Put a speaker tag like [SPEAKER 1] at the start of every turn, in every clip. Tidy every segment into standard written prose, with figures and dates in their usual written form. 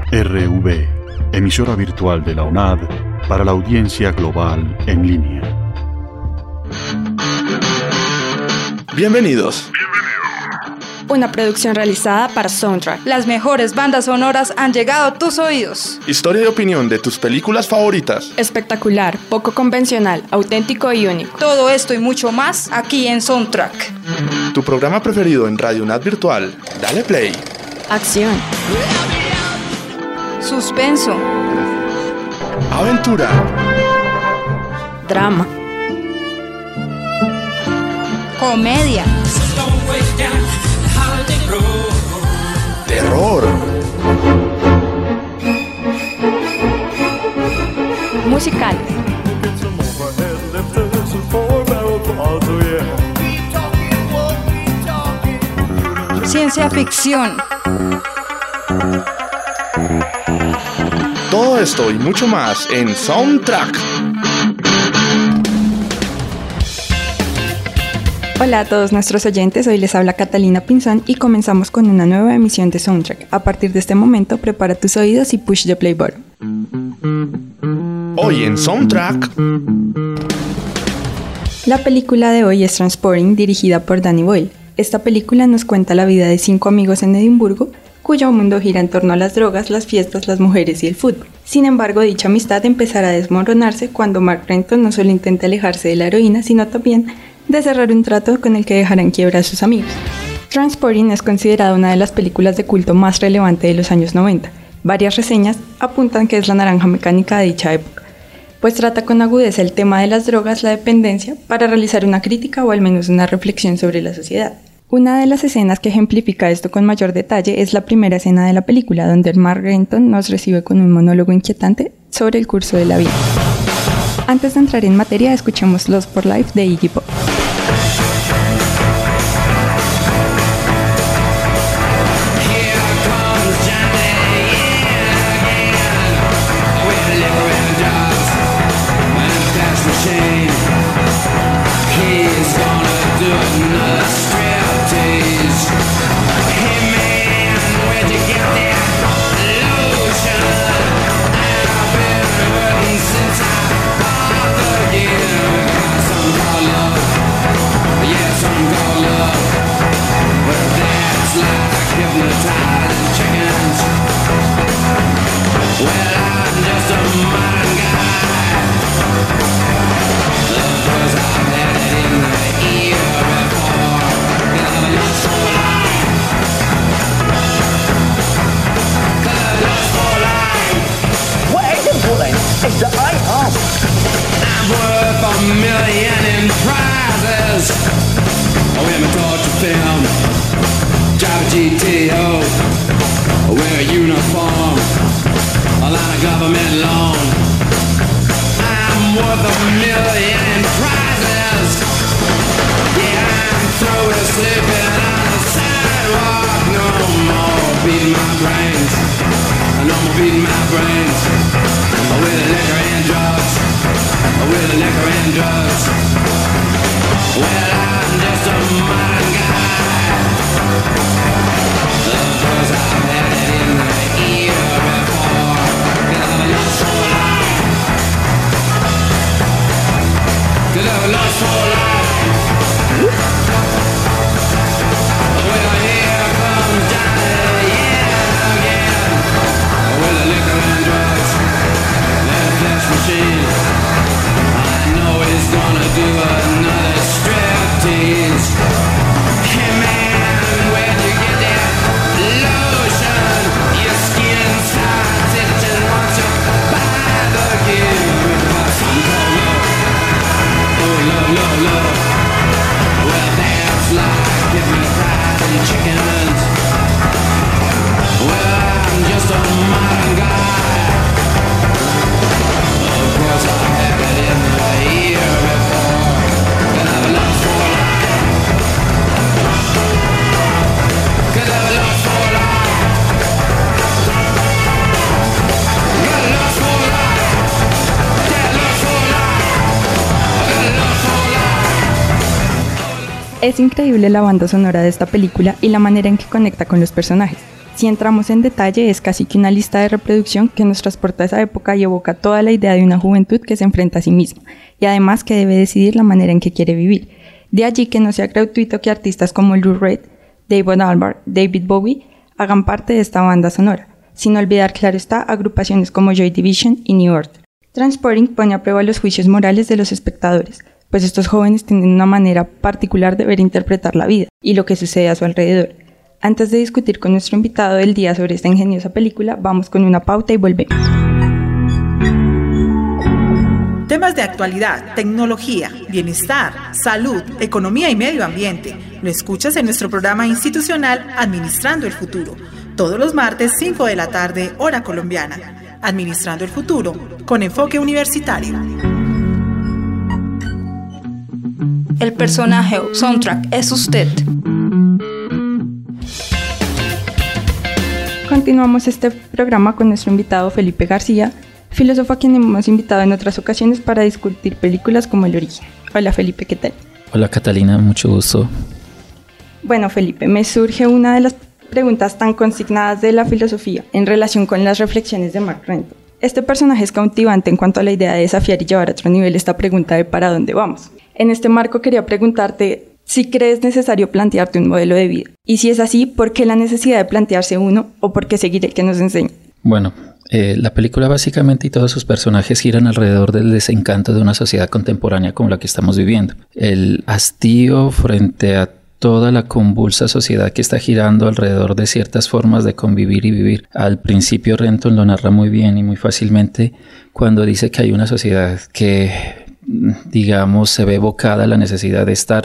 [SPEAKER 1] RV, emisora virtual de la UNAD para la audiencia global en línea.
[SPEAKER 2] Bienvenidos.
[SPEAKER 3] Una producción realizada para Soundtrack. Las mejores bandas sonoras han llegado a tus oídos.
[SPEAKER 2] Historia y opinión de tus películas favoritas.
[SPEAKER 3] Espectacular, poco convencional, auténtico y único. Todo esto y mucho más aquí en Soundtrack.
[SPEAKER 2] Tu programa preferido en Radio UNAD Virtual. Dale play.
[SPEAKER 3] Acción. Suspenso.
[SPEAKER 2] Aventura.
[SPEAKER 3] Drama. Comedia.
[SPEAKER 2] Terror.
[SPEAKER 3] Musical. Ciencia ficción.
[SPEAKER 2] Todo esto y mucho más en Soundtrack.
[SPEAKER 3] Hola a todos nuestros oyentes, hoy les habla Catalina Pinzón y comenzamos con una nueva emisión de Soundtrack. A partir de este momento, prepara tus oídos y push the play button.
[SPEAKER 2] Hoy en Soundtrack.
[SPEAKER 3] La película de hoy es Transporting, dirigida por Danny Boyle. Esta película nos cuenta la vida de 5 amigos en Edimburgo, cuyo mundo gira en torno a las drogas, las fiestas, las mujeres y el fútbol. Sin embargo, dicha amistad empezará a desmoronarse cuando Mark Renton no solo intenta alejarse de la heroína, sino también de cerrar un trato con el que dejará en quiebra a sus amigos. Transporting es considerada una de las películas de culto más relevante de los años 90. Varias reseñas apuntan que es la naranja mecánica de dicha época, pues trata con agudeza el tema de las drogas, la dependencia, para realizar una crítica o al menos una reflexión sobre la sociedad. Una de las escenas que ejemplifica esto con mayor detalle es la primera escena de la película, donde Mark Renton nos recibe con un monólogo inquietante sobre el curso de la vida. Antes de entrar en materia, escuchemos Lost for Life de Iggy Pop.
[SPEAKER 4] GTO, wear a uniform, a lot of government loan. I'm worth $1 million in prizes. Yeah, I'm through with sleeping on the sidewalk. No more beating my brains. No more beating my brains. With the liquor and drugs. With the liquor and drugs. Well, I'm just a modern guy. Cause I've had it in the ear before. Cause I've lost for life. Cause I've lost for life. Well, here comes Johnny, yeah, again. With the liquor and drugs. That flesh machine. I know he's gonna do another striptease. Hey man, where'd you get that lotion? Your skin starts itching once you buy the gear. Some call love, oh love, love, love. Well that's like giving fried and chickens. Well I'm just a modern guy. Of course I have it in the ear before, and I've lost for life. Cause I've lost for life. Got lost for life. Got lost for life. Got lost for life.
[SPEAKER 3] Es increíble la banda sonora de esta película y la manera en que conecta con los personajes. Si entramos en detalle, es casi que una lista de reproducción que nos transporta a esa época y evoca toda la idea de una juventud que se enfrenta a sí misma y además que debe decidir la manera en que quiere vivir. De allí que no sea gratuito que artistas como Lou Reed, David Albarn, David Bowie hagan parte de esta banda sonora, sin olvidar, claro está, agrupaciones como Joy Division y New Earth. Transporting pone a prueba los juicios morales de los espectadores, pues estos jóvenes tienen una manera particular de ver e interpretar la vida y lo que sucede a su alrededor. Antes de discutir con nuestro invitado del día sobre esta ingeniosa película, vamos con una pauta y volvemos.
[SPEAKER 5] Temas de actualidad, tecnología, bienestar, salud, economía y medio ambiente. Lo escuchas en nuestro programa institucional Administrando el Futuro, todos los martes 5 de la tarde, hora colombiana. Administrando el Futuro, con enfoque universitario.
[SPEAKER 6] El personaje o soundtrack es usted.
[SPEAKER 3] Continuamos este programa con nuestro invitado Felipe García, filósofo a quien hemos invitado en otras ocasiones para discutir películas como El Origen. Hola Felipe, ¿qué tal?
[SPEAKER 7] Hola Catalina, mucho gusto.
[SPEAKER 3] Bueno Felipe, me surge una de las preguntas tan consignadas de la filosofía en relación con las reflexiones de Mark Renton. Este personaje es cautivante en cuanto a la idea de desafiar y llevar a otro nivel esta pregunta de ¿para dónde vamos? En este marco quería preguntarte si crees necesario plantearte un modelo de vida. Y si es así, ¿por qué la necesidad de plantearse uno o por qué seguir el que nos enseña?
[SPEAKER 7] Bueno, la película básicamente y todos sus personajes giran alrededor del desencanto de una sociedad contemporánea como la que estamos viviendo. El hastío frente a toda la convulsa sociedad que está girando alrededor de ciertas formas de convivir y vivir. Al principio Renton lo narra muy bien y muy fácilmente cuando dice que hay una sociedad que, digamos, se ve evocada a la necesidad de estar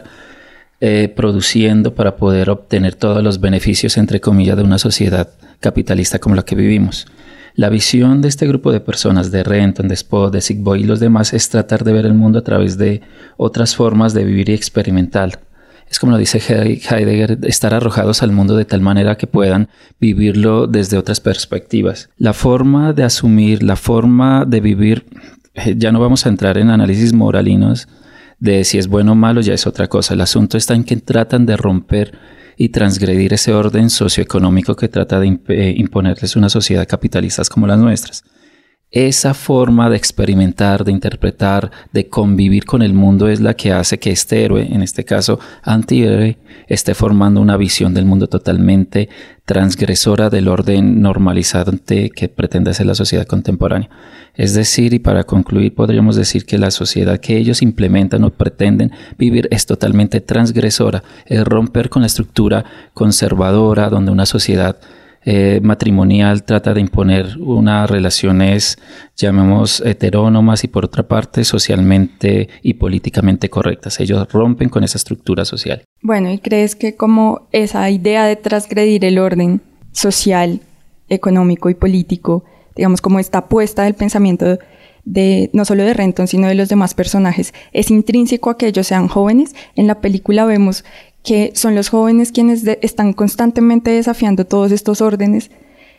[SPEAKER 7] produciendo para poder obtener todos los beneficios, entre comillas, de una sociedad capitalista como la que vivimos. La visión de este grupo de personas, de Renton, de Spock, de Sigboy y los demás, es tratar de ver el mundo a través de otras formas de vivir y experimentar. Es como lo dice Heidegger, estar arrojados al mundo de tal manera que puedan vivirlo desde otras perspectivas. La forma de asumir, la forma de vivir, ya no vamos a entrar en análisis moralinos de si es bueno o malo, ya es otra cosa. El asunto está en que tratan de romper y transgredir ese orden socioeconómico que trata de imponerles una sociedad capitalista como las nuestras. Esa forma de experimentar, de interpretar, de convivir con el mundo es la que hace que este héroe, en este caso antihéroe, esté formando una visión del mundo totalmente transgresora del orden normalizante que pretende ser la sociedad contemporánea. Es decir, y para concluir, podríamos decir que la sociedad que ellos implementan o pretenden vivir es totalmente transgresora, es romper con la estructura conservadora donde una sociedad matrimonial trata de imponer unas relaciones, llamemos heterónomas y por otra parte socialmente y políticamente correctas. Ellos rompen con esa estructura social.
[SPEAKER 3] Bueno, ¿y crees que como esa idea de transgredir el orden social, económico y político, digamos como esta apuesta del pensamiento de no solo de Renton sino de los demás personajes, es intrínseco a que ellos sean jóvenes? En la película vemos que son los jóvenes quienes están constantemente desafiando todos estos órdenes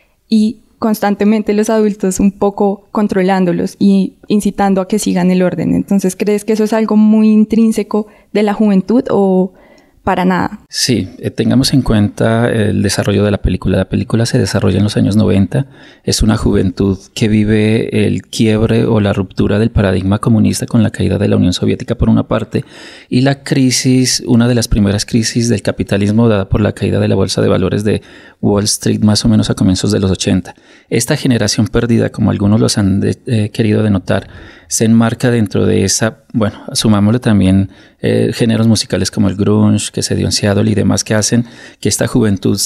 [SPEAKER 3] y constantemente los adultos un poco controlándolos y incitando a que sigan el orden. Entonces, ¿crees que eso es algo muy intrínseco de la juventud o para nada?
[SPEAKER 7] Sí, tengamos en cuenta el desarrollo de la película. La película se desarrolla en los años 90. Es una juventud que vive el quiebre o la ruptura del paradigma comunista con la caída de la Unión Soviética por una parte y la crisis, una de las primeras crisis del capitalismo dada por la caída de la bolsa de valores de Wall Street más o menos a comienzos de los 80. Esta generación perdida, como algunos los han querido denotar, se enmarca dentro de esa, bueno, asumámosle también géneros musicales como el grunge que se dio en Seattle y demás que hacen que esta juventud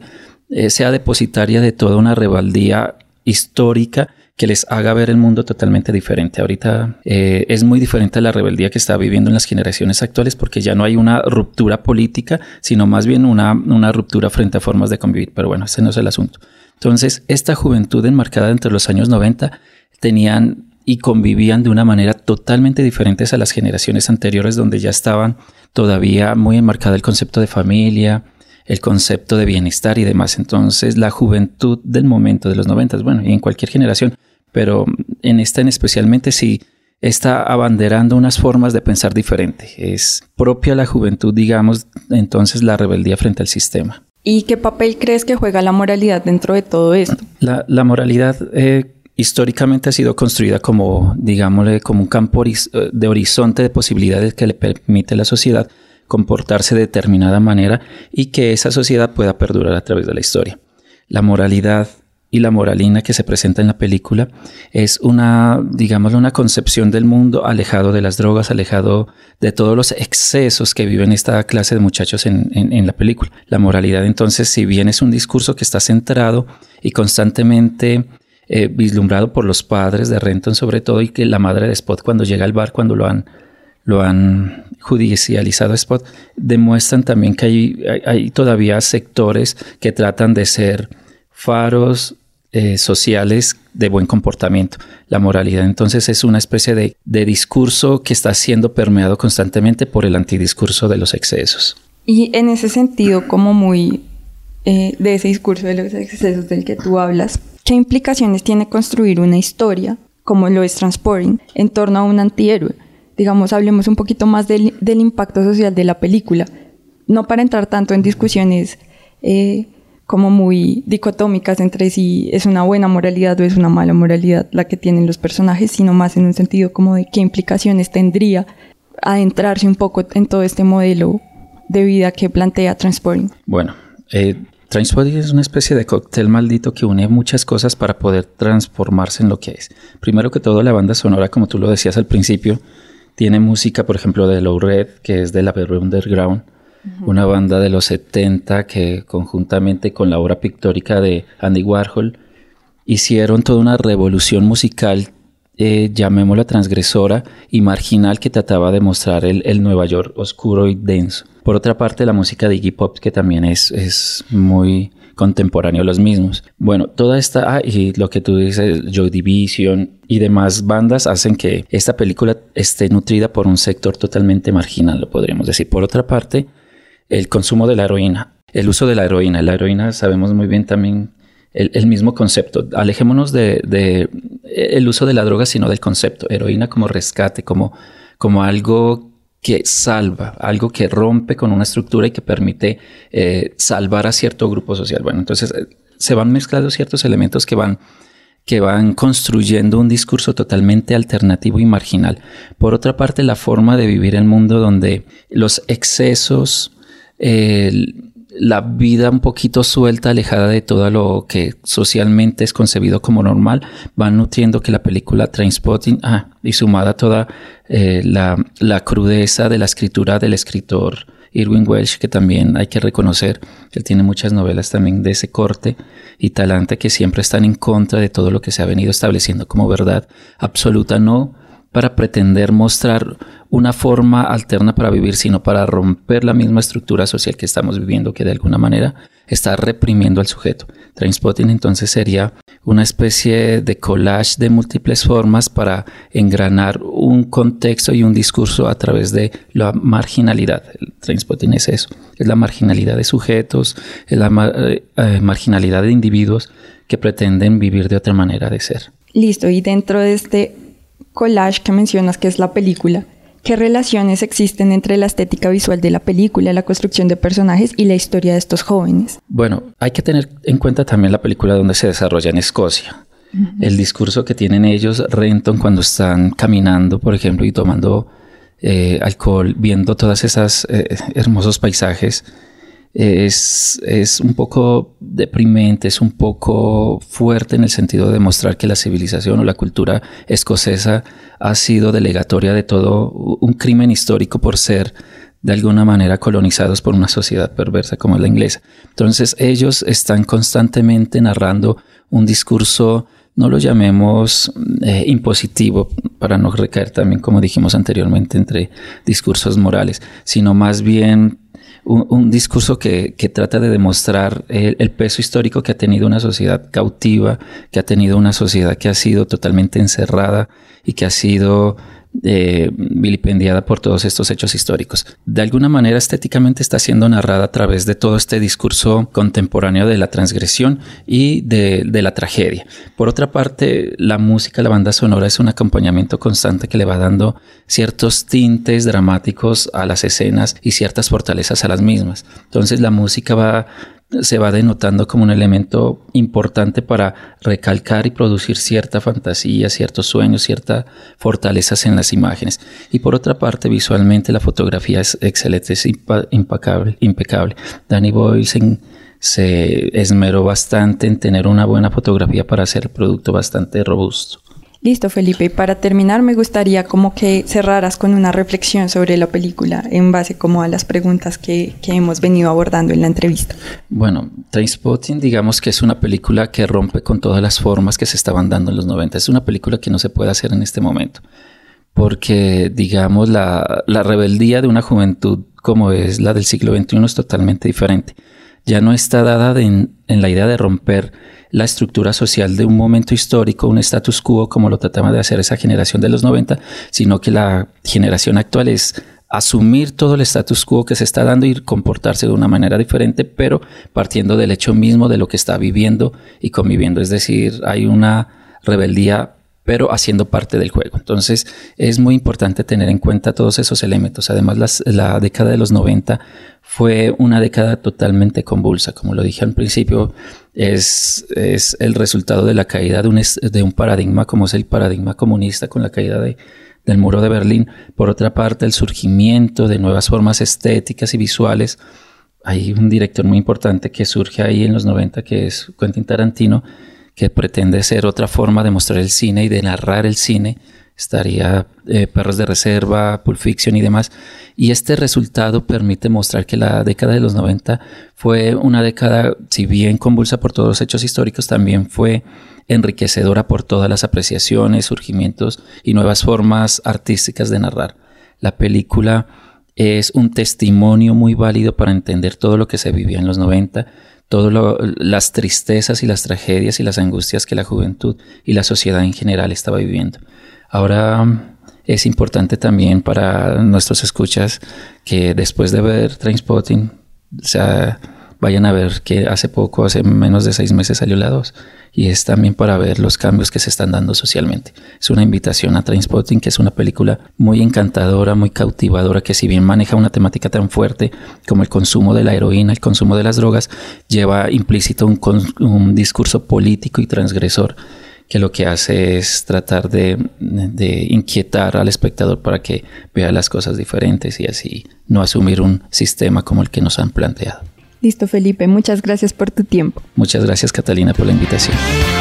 [SPEAKER 7] sea depositaria de toda una rebeldía histórica que les haga ver el mundo totalmente diferente. Ahorita es muy diferente a la rebeldía que está viviendo en las generaciones actuales porque ya no hay una ruptura política, sino más bien una ruptura frente a formas de convivir. Pero bueno, ese no es el asunto. Entonces, esta juventud enmarcada entre los años 90 tenían y convivían de una manera totalmente diferente a las generaciones anteriores donde ya estaban todavía muy enmarcada el concepto de familia, el concepto de bienestar y demás. Entonces la juventud del momento de los 90, bueno, y en cualquier generación, pero en esta en especialmente sí está abanderando unas formas de pensar diferente. Es propia la juventud, digamos, entonces la rebeldía frente al sistema.
[SPEAKER 3] ¿Y qué papel crees que juega la moralidad dentro de todo esto?
[SPEAKER 7] La moralidad históricamente ha sido construida como, digámosle, como un campo de horizonte de posibilidades que le permite a la sociedad comportarse de determinada manera y que esa sociedad pueda perdurar a través de la historia. La moralidad y la moralina que se presenta en la película es una concepción del mundo alejado de las drogas, alejado de todos los excesos que viven esta clase de muchachos en la película. La moralidad, entonces, si bien es un discurso que está centrado y constantemente vislumbrado por los padres de Renton sobre todo, y que la madre de Spot cuando llega al bar, cuando lo han judicializado a Spot, demuestran también que hay todavía sectores que tratan de ser faros sociales de buen comportamiento. La moralidad entonces es una especie de discurso que está siendo permeado constantemente por el antidiscurso de los excesos.
[SPEAKER 3] Y en ese sentido, como muy de ese discurso de los excesos del que tú hablas, ¿qué implicaciones tiene construir una historia, como lo es Transporting, en torno a un antihéroe? Digamos, hablemos un poquito más del impacto social de la película, no para entrar tanto en discusiones como muy dicotómicas entre si es una buena moralidad o es una mala moralidad la que tienen los personajes, sino más en un sentido como de qué implicaciones tendría adentrarse un poco en todo este modelo de vida que plantea Transporting.
[SPEAKER 7] Bueno, Transporting es una especie de cóctel maldito que une muchas cosas para poder transformarse en lo que es. Primero que todo, la banda sonora, como tú lo decías al principio, tiene música, por ejemplo, de Low Red, que es de la Velvet Underground, una banda de los 70 que conjuntamente con la obra pictórica de Andy Warhol hicieron toda una revolución musical, llamémosla transgresora y marginal, que trataba de mostrar el Nueva York oscuro y denso. Por otra parte, la música de Iggy Pop, que también es muy contemporáneo a los mismos. Bueno, toda esta, y lo que tú dices, Joy Division y demás bandas hacen que esta película esté nutrida por un sector totalmente marginal, lo podríamos decir. Por otra parte, el consumo de la heroína, el uso de la heroína. La heroína sabemos muy bien también el mismo concepto. Alejémonos de el uso de la droga, sino del concepto. Heroína como rescate, como algo que salva, algo que rompe con una estructura y que permite salvar a cierto grupo social. Bueno, entonces se van mezclando ciertos elementos que van construyendo un discurso totalmente alternativo y marginal. Por otra parte, la forma de vivir el mundo donde los excesos, la vida un poquito suelta, alejada de todo lo que socialmente es concebido como normal, van nutriendo que la película Trainspotting, y sumada a toda la crudeza de la escritura del escritor Irving Welsh, que también hay que reconocer, él tiene muchas novelas también de ese corte y talante que siempre están en contra de todo lo que se ha venido estableciendo como verdad absoluta, no para pretender mostrar una forma alterna para vivir, sino para romper la misma estructura social que estamos viviendo, que de alguna manera está reprimiendo al sujeto. Trainspotting entonces sería una especie de collage de múltiples formas para engranar un contexto y un discurso a través de la marginalidad. El Trainspotting es eso, es la marginalidad de sujetos, es la marginalidad de individuos que pretenden vivir de otra manera de ser.
[SPEAKER 3] Listo, y dentro de este collage que mencionas, que es la película, ¿qué relaciones existen entre la estética visual de la película, la construcción de personajes y la historia de estos jóvenes?
[SPEAKER 7] Bueno, hay que tener en cuenta también la película donde se desarrolla en Escocia. El discurso que tienen ellos, Renton, cuando están caminando, por ejemplo, y tomando alcohol, viendo todas esas hermosos paisajes, es un poco deprimente, es un poco fuerte en el sentido de mostrar que la civilización o la cultura escocesa ha sido delegatoria de todo un crimen histórico por ser de alguna manera colonizados por una sociedad perversa como es la inglesa. Entonces ellos están constantemente narrando un discurso, no lo llamemos impositivo, para no recaer también, como dijimos anteriormente, entre discursos morales, sino más bien un discurso que trata de demostrar el peso histórico que ha tenido una sociedad cautiva, que ha tenido una sociedad que ha sido totalmente encerrada y que ha sido vilipendiada por todos estos hechos históricos. De alguna manera estéticamente está siendo narrada a través de todo este discurso contemporáneo de la transgresión y de la tragedia. Por otra parte, la música, la banda sonora es un acompañamiento constante que le va dando ciertos tintes dramáticos a las escenas y ciertas fortalezas a las mismas. Entonces la música va se va denotando como un elemento importante para recalcar y producir cierta fantasía, ciertos sueños, ciertas fortalezas en las imágenes. Y por otra parte, visualmente la fotografía es excelente, es impecable. Danny Boyle se esmeró bastante en tener una buena fotografía para hacer el producto bastante robusto.
[SPEAKER 3] Listo, Felipe. Y para terminar, me gustaría como que cerraras con una reflexión sobre la película en base como a las preguntas que hemos venido abordando en la entrevista.
[SPEAKER 7] Bueno, Trainspotting, digamos que es una película que rompe con todas las formas que se estaban dando en los 90. Es una película que no se puede hacer en este momento, porque, digamos, la rebeldía de una juventud como es la del siglo XXI es totalmente diferente. Ya no está dada en la idea de romper la estructura social de un momento histórico, un status quo como lo trataba de hacer esa generación de los 90, sino que la generación actual es asumir todo el status quo que se está dando y comportarse de una manera diferente, pero partiendo del hecho mismo de lo que está viviendo y conviviendo. Es decir, hay una rebeldía, pero haciendo parte del juego. Entonces, es muy importante tener en cuenta todos esos elementos. Además, la década de los 90 fue una década totalmente convulsa. Como lo dije al principio, es el resultado de la caída de un paradigma como es el paradigma comunista con la caída del muro de Berlín. Por otra parte, el surgimiento de nuevas formas estéticas y visuales. Hay un director muy importante que surge ahí en los 90, que es Quentin Tarantino, que pretende ser otra forma de mostrar el cine y de narrar el cine. Estaría Perros de Reserva, Pulp Fiction y demás. Y este resultado permite mostrar que la década de los 90 fue una década, si bien convulsa por todos los hechos históricos, también fue enriquecedora por todas las apreciaciones, surgimientos y nuevas formas artísticas de narrar. La película es un testimonio muy válido para entender todo lo que se vivía en los 90, las tristezas y las tragedias y las angustias que la juventud y la sociedad en general estaba viviendo. Ahora es importante también para nuestros escuchas que después de ver Trainspotting, vayan a ver que hace menos de 6 meses salió la 2, y es también para ver los cambios que se están dando socialmente. Es una invitación a Trainspotting, que es una película muy encantadora, muy cautivadora, que si bien maneja una temática tan fuerte como el consumo de la heroína, el consumo de las drogas, lleva implícito un discurso político y transgresor, que lo que hace es tratar de inquietar al espectador para que vea las cosas diferentes y así no asumir un sistema como el que nos han planteado.
[SPEAKER 3] Listo, Felipe. Muchas gracias por tu tiempo.
[SPEAKER 7] Muchas gracias, Catalina, por la invitación.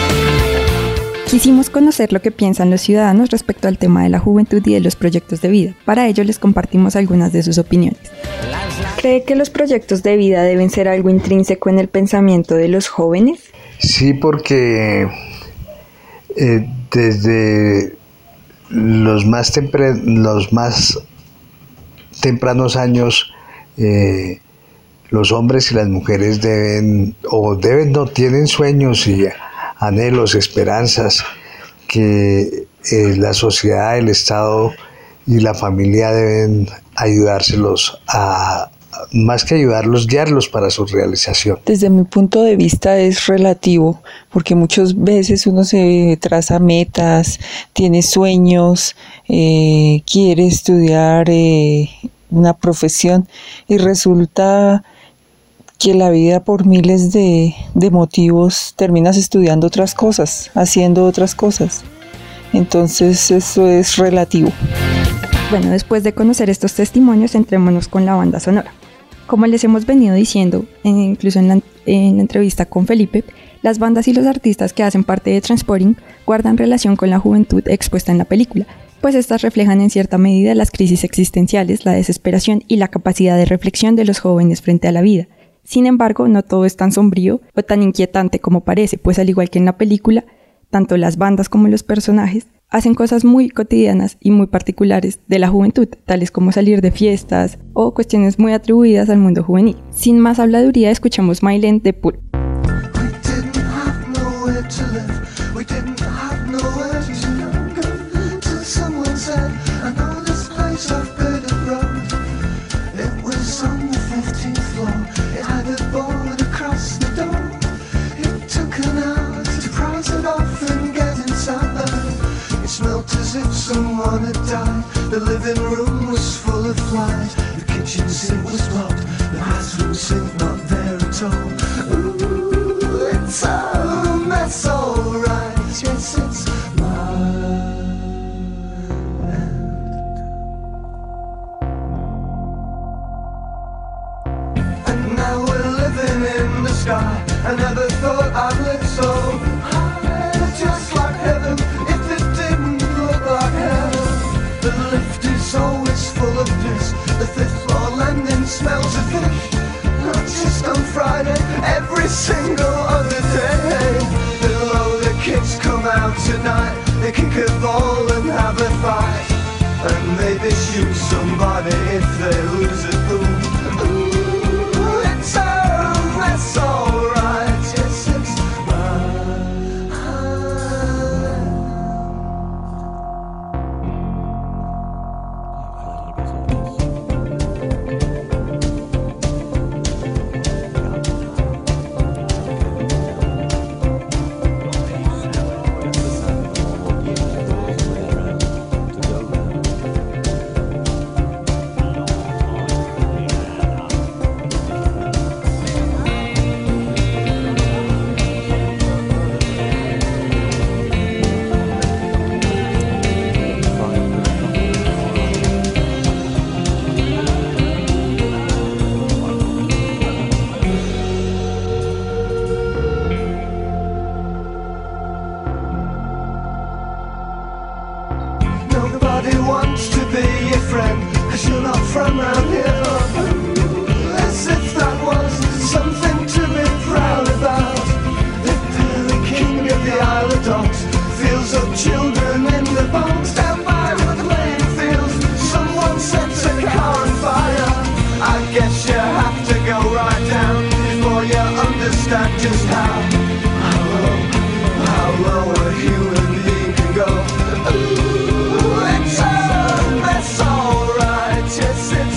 [SPEAKER 3] Quisimos conocer lo que piensan los ciudadanos respecto al tema de la juventud y de los proyectos de vida. Para ello les compartimos algunas de sus opiniones. ¿Cree que los proyectos de vida deben ser algo intrínseco en el pensamiento de los jóvenes?
[SPEAKER 8] Sí, porque desde los más tempranos años, los hombres y las mujeres tienen sueños y anhelos, esperanzas que la sociedad, el Estado y la familia deben ayudárselos más que ayudarlos, guiarlos para su realización.
[SPEAKER 9] Desde mi punto de vista es relativo, porque muchas veces uno se traza metas, tiene sueños, quiere estudiar una profesión y resulta que la vida por miles de motivos terminas estudiando otras cosas, haciendo otras cosas. Entonces eso es relativo.
[SPEAKER 3] Bueno, después de conocer estos testimonios, entrémonos con la banda sonora. Como les hemos venido diciendo, incluso en la entrevista con Felipe, las bandas y los artistas que hacen parte de Trainspotting guardan relación con la juventud expuesta en la película, pues estas reflejan en cierta medida las crisis existenciales, la desesperación y la capacidad de reflexión de los jóvenes frente a la vida. Sin embargo, no todo es tan sombrío o tan inquietante como parece, pues al igual que en la película, tanto las bandas como los personajes hacen cosas muy cotidianas y muy particulares de la juventud, tales como salir de fiestas o cuestiones muy atribuidas al mundo juvenil. Sin más habladuría, escuchamos My Land de Pulp.
[SPEAKER 10] Someone had died. The living room was full of flies. The kitchen sink was blocked. The bathroom sink not there at all. high. I never thought I'd live so high, just like heaven, if it didn't look like hell. The lift is always full of piss. The fifth floor landing smells of fish. Not just on Friday, every single other day. Below the kids come out tonight. They kick a ball and have a fight, and maybe shoot somebody if they lose a boom. Ooh, it's alright, yes, it's nobody wants to be your friend, 'cause you're not from around here. As if that was something to be proud about. The Billy King of the Isle of Dogs feels up children in the bones. Down by the playing fields, someone sets a car on fire. I guess you have to go right down before you understand just how low a human being can go. Ooh, it's alright, yes, it's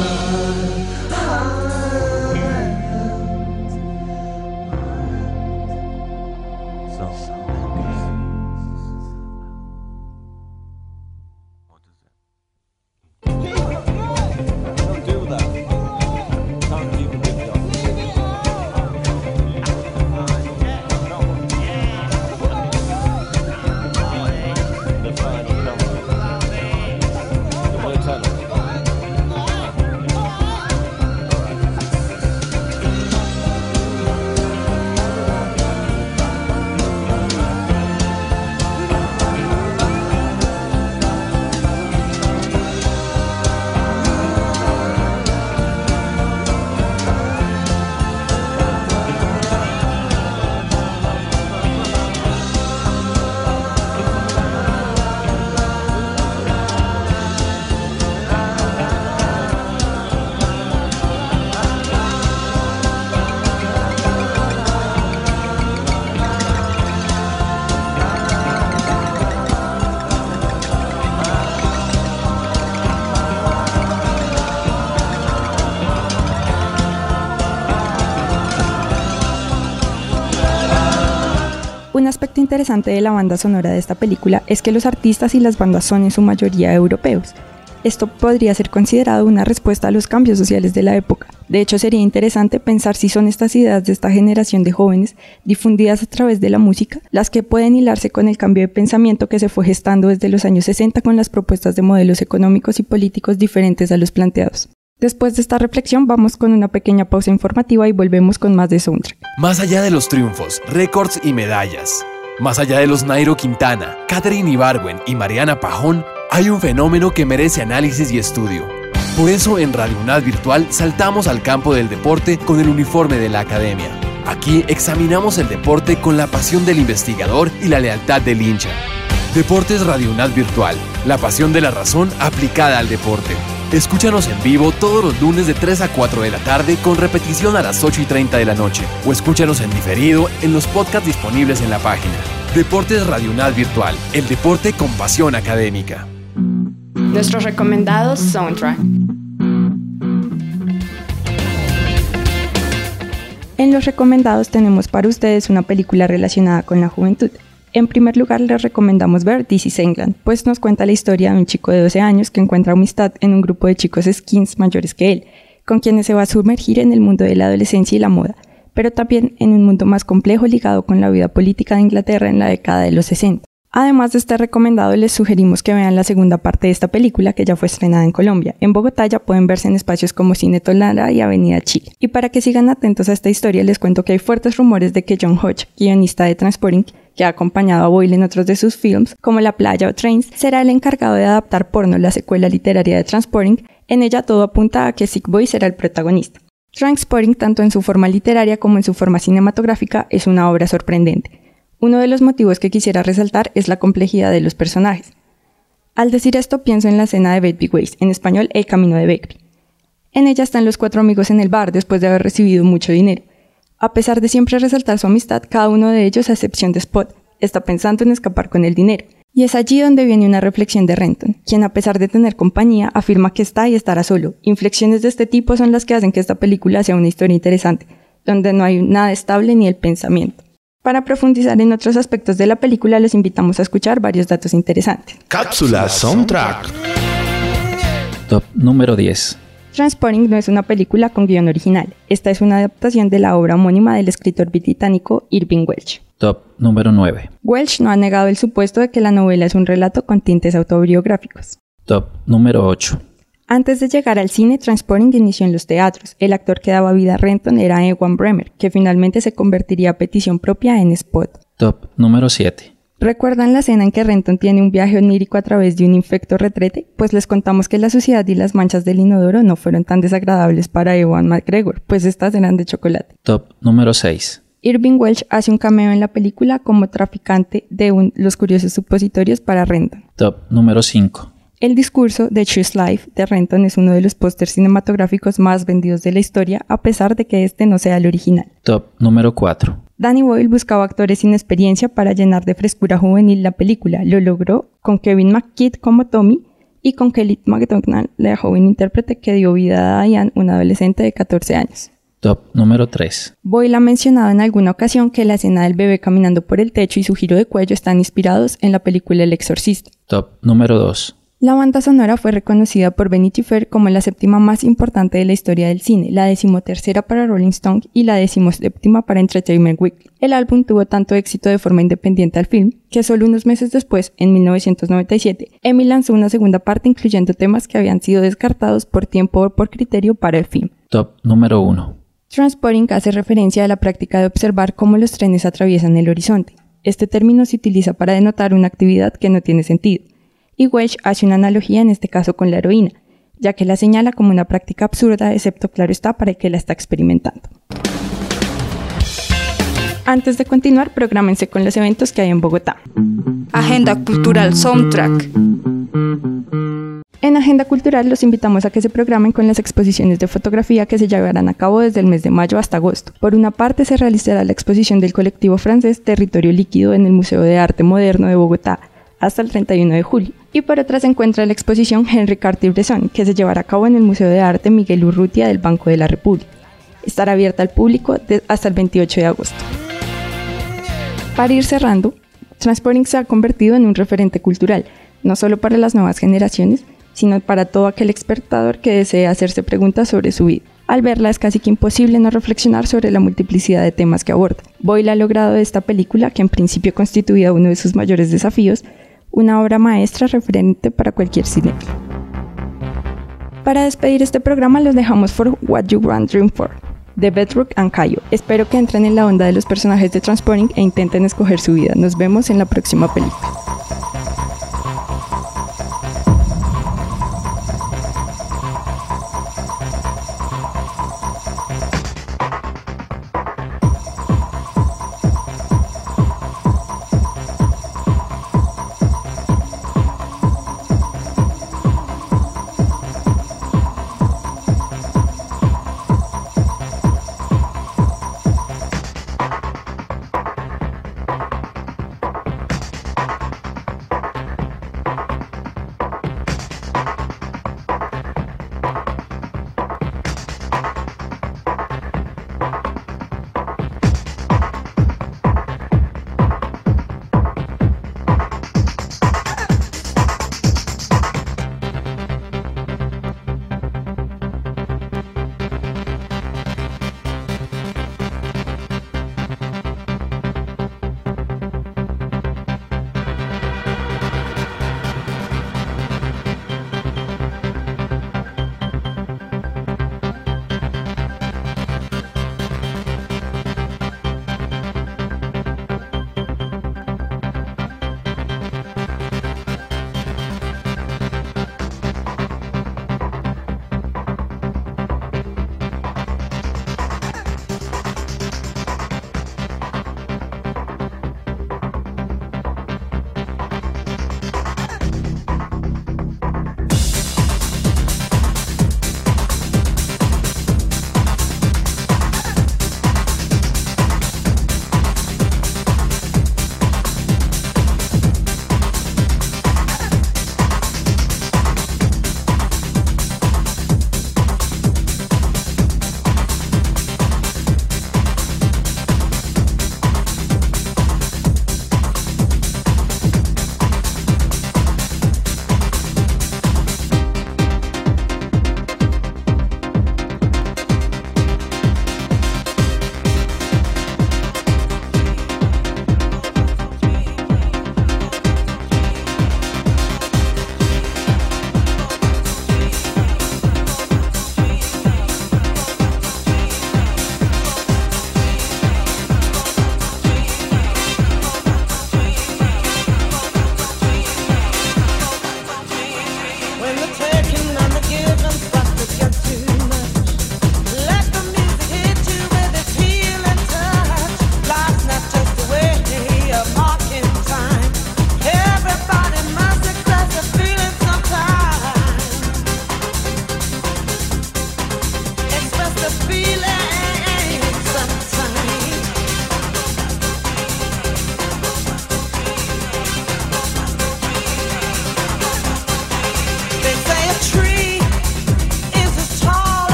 [SPEAKER 3] Un aspecto interesante de la banda sonora de esta película es que los artistas y las bandas son en su mayoría europeos. Esto podría ser considerado una respuesta a los cambios sociales de la época. De hecho, sería interesante pensar si son estas ideas de esta generación de jóvenes, difundidas a través de la música, las que pueden hilarse con el cambio de pensamiento que se fue gestando desde los años 60 con las propuestas de modelos económicos y políticos diferentes a los planteados. Después de esta reflexión vamos con una pequeña pausa informativa y volvemos con más de Soundtrack.
[SPEAKER 11] Más allá de los triunfos, récords y medallas, más allá de los Nairo Quintana, Katherine Ibargüen y Mariana Pajón, hay un fenómeno que merece análisis y estudio. Por eso en Radio UNAD Virtual saltamos al campo del deporte con el uniforme de la academia. Aquí examinamos el deporte con la pasión del investigador y la lealtad del hincha. Deportes Radio UNAD Virtual, la pasión de la razón aplicada al deporte. Escúchanos en vivo todos los lunes de 3 a 4 de la tarde con repetición a las 8:30 de la noche o escúchanos en diferido en los podcasts disponibles en la página. Deportes Radio UNAD Virtual, el deporte con pasión académica.
[SPEAKER 6] Nuestros recomendados Soundtrack.
[SPEAKER 3] En los recomendados tenemos para ustedes una película relacionada con la juventud. En primer lugar, les recomendamos ver This is England, pues nos cuenta la historia de un chico de 12 años que encuentra amistad en un grupo de chicos skins mayores que él, con quienes se va a sumergir en el mundo de la adolescencia y la moda, pero también en un mundo más complejo ligado con la vida política de Inglaterra en la década de los 60. Además de este recomendado, les sugerimos que vean la segunda parte de esta película que ya fue estrenada en Colombia. En Bogotá ya pueden verse en espacios como Cine Tolara y Avenida Chile. Y para que sigan atentos a esta historia, les cuento que hay fuertes rumores de que John Hodge, guionista de Transporting, que ha acompañado a Boyle en otros de sus films, como La Playa o Trains, será el encargado de adaptar Porno, la secuela literaria de Transporting. En ella todo apunta a que Sick Boy será el protagonista. Transporting, tanto en su forma literaria como en su forma cinematográfica, es una obra sorprendente. Uno de los motivos que quisiera resaltar es la complejidad de los personajes. Al decir esto pienso en la escena de Begbie Ways, en español El Camino de Begbie. En ella están los 4 amigos en el bar después de haber recibido mucho dinero. A pesar de siempre resaltar su amistad, cada uno de ellos, a excepción de Spot, está pensando en escapar con el dinero. Y es allí donde viene una reflexión de Renton, quien a pesar de tener compañía, afirma que está y estará solo. Inflexiones de este tipo son las que hacen que esta película sea una historia interesante, donde no hay nada estable ni el pensamiento. Para profundizar en otros aspectos de la película, los invitamos a escuchar varios datos interesantes.
[SPEAKER 2] Cápsula Soundtrack.
[SPEAKER 7] Top número 10.
[SPEAKER 3] Transporting no es una película con guión original. Esta es una adaptación de la obra homónima del escritor británico Irving Welsh.
[SPEAKER 7] Top número 9.
[SPEAKER 3] Welsh no ha negado el supuesto de que la novela es un relato con tintes autobiográficos.
[SPEAKER 7] Top número 8.
[SPEAKER 3] Antes de llegar al cine, Transporting inició en los teatros. El actor que daba vida a Renton era Ewan Bremer, que finalmente se convertiría a petición propia en Spot.
[SPEAKER 7] Top número 7.
[SPEAKER 3] ¿Recuerdan la escena en que Renton tiene un viaje onírico a través de un infecto retrete? Pues les contamos que la suciedad y las manchas del inodoro no fueron tan desagradables para Ewan McGregor, pues estas eran de chocolate.
[SPEAKER 7] Top número 6.
[SPEAKER 3] Irving Welsh hace un cameo en la película como traficante de los curiosos supositorios para Renton.
[SPEAKER 7] Top número 5.
[SPEAKER 3] El discurso de Choose Life de Renton es uno de los pósters cinematográficos más vendidos de la historia, a pesar de que este no sea el original.
[SPEAKER 7] Top número 4.
[SPEAKER 3] Danny Boyle buscaba actores sin experiencia para llenar de frescura juvenil la película. Lo logró con Kevin McKidd como Tommy y con Kelly MacDonald, la joven intérprete que dio vida a Diane, una adolescente de 14 años.
[SPEAKER 7] Top número 3.
[SPEAKER 3] Boyle ha mencionado en alguna ocasión que la escena del bebé caminando por el techo y su giro de cuello están inspirados en la película El Exorcista.
[SPEAKER 7] Top número 2.
[SPEAKER 3] La banda sonora fue reconocida por Vanity Fair como la 7ª más importante de la historia del cine, la 13ª para Rolling Stone y la 17ª para Entertainment Weekly. El álbum tuvo tanto éxito de forma independiente al film, que solo unos meses después, en 1997, EMI lanzó una segunda parte incluyendo temas que habían sido descartados por tiempo o por criterio para el film.
[SPEAKER 7] Top número 1.
[SPEAKER 3] Transporting hace referencia a la práctica de observar cómo los trenes atraviesan el horizonte. Este término se utiliza para denotar una actividad que no tiene sentido. Y Welsh hace una analogía en este caso con la heroína, ya que la señala como una práctica absurda, excepto claro está para el que la está experimentando. Antes de continuar, prográmense con los eventos que hay en Bogotá.
[SPEAKER 6] Agenda Cultural Soundtrack.
[SPEAKER 3] En Agenda Cultural los invitamos a que se programen con las exposiciones de fotografía que se llevarán a cabo desde el mes de mayo hasta agosto. Por una parte se realizará la exposición del colectivo francés Territorio Líquido en el Museo de Arte Moderno de Bogotá hasta el 31 de julio. Y por otra se encuentra la exposición Henri Cartier-Bresson, que se llevará a cabo en el Museo de Arte Miguel Urrutia del Banco de la República. Estará abierta al público hasta el 28 de agosto. Para ir cerrando, Transporting se ha convertido en un referente cultural, no solo para las nuevas generaciones, sino para todo aquel espectador que desee hacerse preguntas sobre su vida. Al verla es casi que imposible no reflexionar sobre la multiplicidad de temas que aborda. Boyle ha logrado de esta película, que en principio constituía uno de sus mayores desafíos, una obra maestra referente para cualquier cinéfilo. Para despedir este programa los dejamos por What You Want Dream For, de Bedrock and Cayo. Espero que entren en la onda de los personajes de Transporting e intenten escoger su vida. Nos vemos en la próxima película.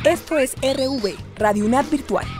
[SPEAKER 12] Esto es RV, Radio UNAD Virtual.